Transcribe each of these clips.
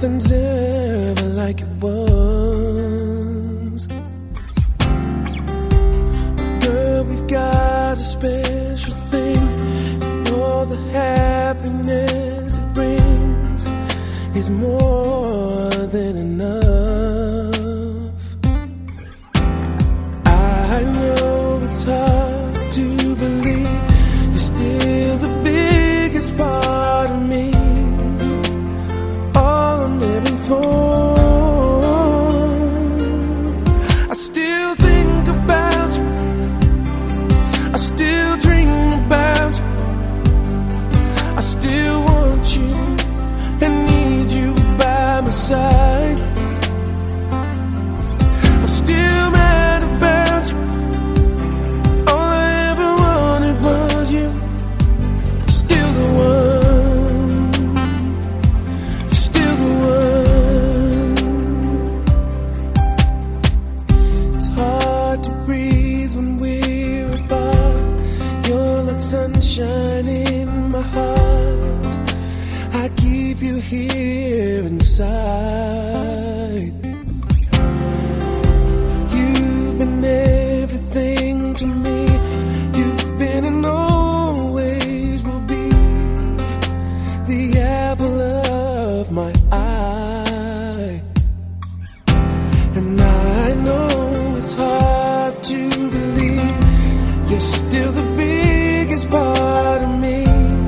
nothing's ever like it was. Girl, we've got a special thing. All the happiness it brings is more than enough. I know it's hard to believe you're still the biggest part of me. All I'm living for. I still think about you. I still dream about you. I still want you and need you by my side. I'm still mad about you. All I ever wanted was you. Still the one. Still the one. It's hard to breathe when we're apart. You're like sunshine in my heart. I keep you here inside. You've been everything to me. You've been and always will be the apple of my eye. And I know it's hard to believe you're still the biggest part of me.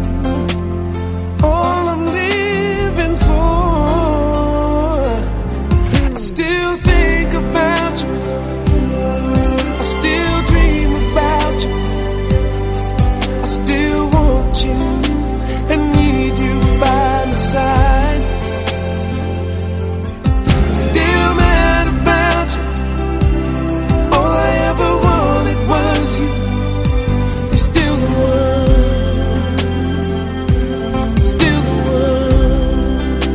All I'm living for. I still think about you. I still dream about you. I still want you and need you by my side. I'm still mad about you. All I ever wanted was you. You're still the one. Still the one.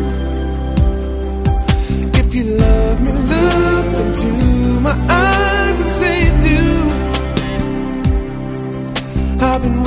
If you love me, look into my eyes and say you do. I've been